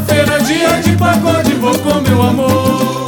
sexta-feira, dia de pagode, vou com meu amor.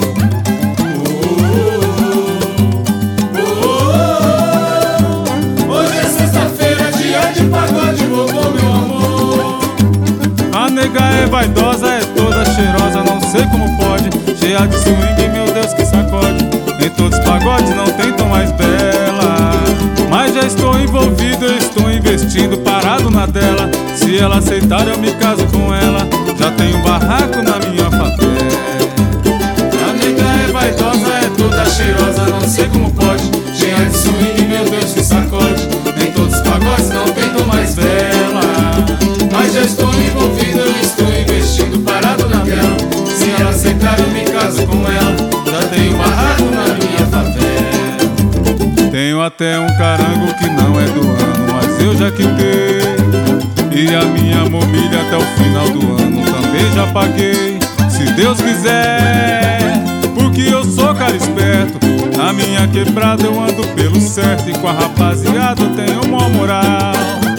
Hoje é sexta-feira, dia de pagode, vou com meu amor. A nega é vaidosa, é toda cheirosa, não sei como pode. Cheia de swing, meu Deus que sacode. Em todos os pagodes não tem tão mais bela. Mas já estou envolvido, eu estou investindo, parado na dela. Se ela aceitar eu me caso com ela. Já tenho um barraco na minha favela. A nega é vaidosa, é toda cheirosa, não sei como pode. Cheia de swing, meu Deus que sacode. Em todos os pagodes não tem tão mais bela. Mas já estou envolvido, eu estou investindo, parado na dela. Se ela aceitar eu me caso com ela. Já tenho um barraco na minha favela. Tenho até um carango que não é do ano, mas eu já quitei. E a minha mobília até o final do ano também já paguei. Se Deus quiser, porque eu sou cara esperto. Na minha quebrada eu ando pelo certo. E com a rapaziada eu tenho uma moral.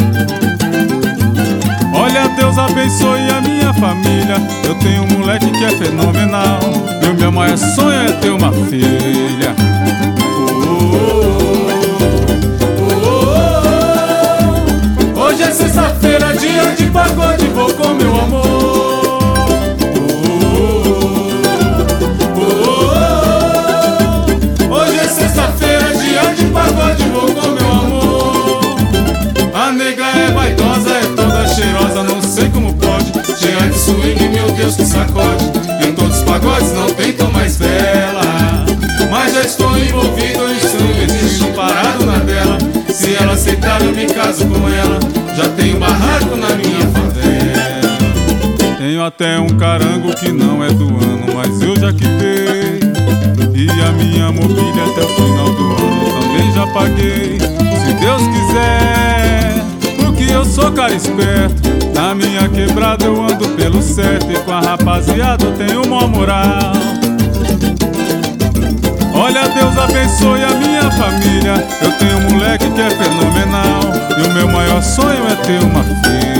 Olha, Deus abençoe a minha família. Eu tenho um moleque que é fenomenal. E o meu maior sonho é ter uma filha. Hoje é sexta-feira, dia de pagode, vou com meu amor. Hoje é sexta-feira, dia de pagode, vou com meu amor. A nega é vaidosa, é toda cheirosa, não sei como pode. Cheia de swing, meu Deus que sacode. Em todos os pagodes não tem tão mais bela. Mas já estou envolvido, eu estou investindo, parado na dela. Se ela aceitar eu me caso com ela. Já tenho barraco na minha favela. Tenho até um carango que não é do ano, mas eu já quitei. E a minha mobília até o final do ano também já paguei. Se Deus quiser, porque eu sou cara esperto. Na minha quebrada eu ando pelo certo. E com a rapaziada eu tenho uma moral. Olha, Deus abençoe a minha família. Eu tenho um moleque que é fenomenal. E o meu maior sonho é ter uma filha.